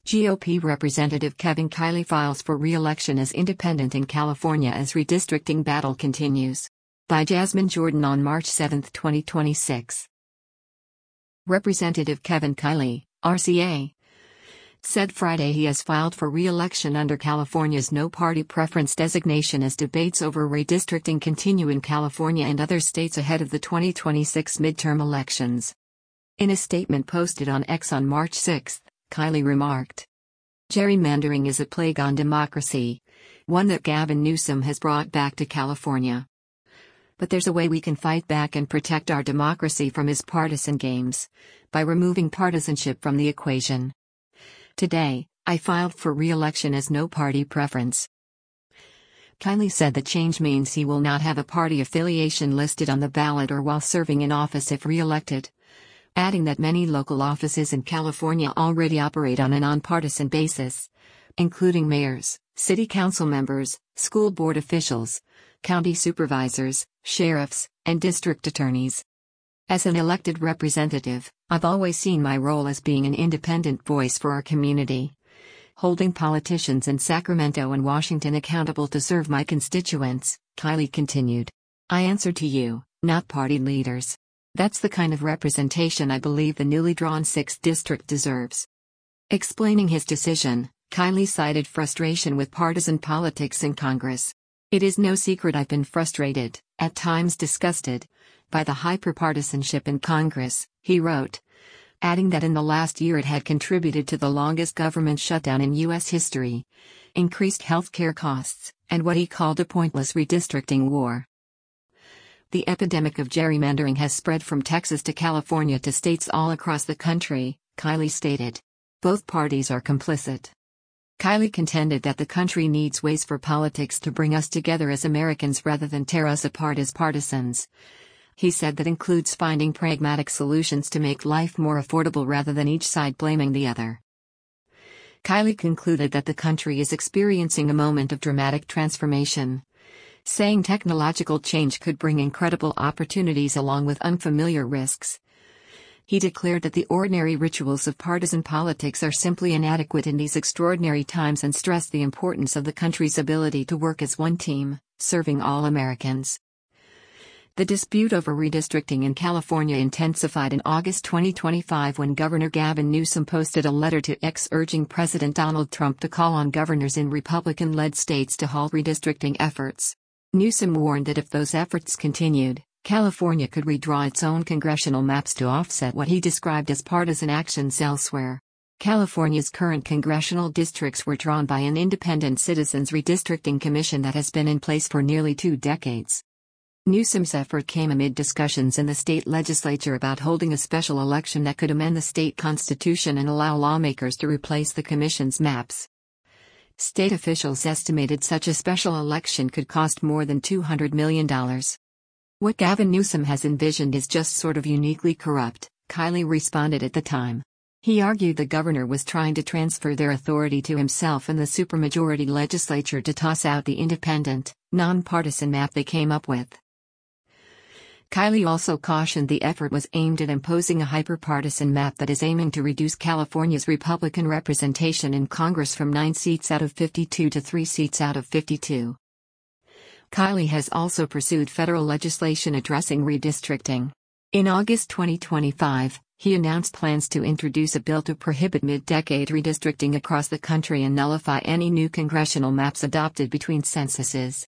GOP Representative Kevin Kiley files for re-election as independent in California as redistricting battle continues. By Jasmine Jordan on March 7, 2026. Representative Kevin Kiley, RCA, said Friday he has filed for re-election under California's no-party preference designation as debates over redistricting continue in California and other states ahead of the 2026 midterm elections. In a statement posted on X on March 6, Kiley remarked, "Gerrymandering is a plague on democracy, one that Gavin Newsom has brought back to California. But there's a way we can fight back and protect our democracy from his partisan games, by removing partisanship from the equation. Today, I filed for re-election as no party preference." Kiley said the change means he will not have a party affiliation listed on the ballot or while serving in office if re-elected, adding that many local offices in California already operate on a nonpartisan basis, including mayors, city council members, school board officials, county supervisors, sheriffs, and district attorneys. "As an elected representative, I've always seen my role as being an independent voice for our community, holding politicians in Sacramento and Washington accountable to serve my constituents," Kiley continued. "I answer to you, not party leaders. That's the kind of representation I believe the newly drawn 6th district deserves." Explaining his decision, Kiley cited frustration with partisan politics in Congress. "It is no secret I've been frustrated, at times disgusted, by the hyperpartisanship in Congress," he wrote, adding that in the last year it had contributed to the longest government shutdown in U.S. history, increased healthcare costs, and what he called a pointless redistricting war. "The epidemic of gerrymandering has spread from Texas to California to states all across the country," Kiley stated. "Both parties are complicit." Kiley contended that the country needs ways for politics to bring us together as Americans rather than tear us apart as partisans. He said that includes finding pragmatic solutions to make life more affordable rather than each side blaming the other. Kiley concluded that the country is experiencing a moment of dramatic transformation, saying technological change could bring incredible opportunities along with unfamiliar risks. He declared that the ordinary rituals of partisan politics are simply inadequate in these extraordinary times and stressed the importance of the country's ability to work as one team, serving all Americans. The dispute over redistricting in California intensified in August 2025 when Governor Gavin Newsom posted a letter to X urging President Donald Trump to call on governors in Republican-led states to halt redistricting efforts. Newsom warned that if those efforts continued, California could redraw its own congressional maps to offset what he described as partisan actions elsewhere. California's current congressional districts were drawn by an independent Citizens Redistricting Commission that has been in place for nearly 2 decades. Newsom's effort came amid discussions in the state legislature about holding a special election that could amend the state constitution and allow lawmakers to replace the commission's maps. State officials estimated such a special election could cost more than $200 million. "What Gavin Newsom has envisioned is just sort of uniquely corrupt," Kiley responded at the time. He argued the governor was trying to transfer their authority to himself and the supermajority legislature to toss out the independent, nonpartisan map they came up with. Kiley also cautioned the effort was aimed at imposing a hyperpartisan map that is aiming to reduce California's Republican representation in Congress from 9 seats out of 52 to 3 seats out of 52. Kiley has also pursued federal legislation addressing redistricting. In August 2025, he announced plans to introduce a bill to prohibit mid-decade redistricting across the country and nullify any new congressional maps adopted between censuses.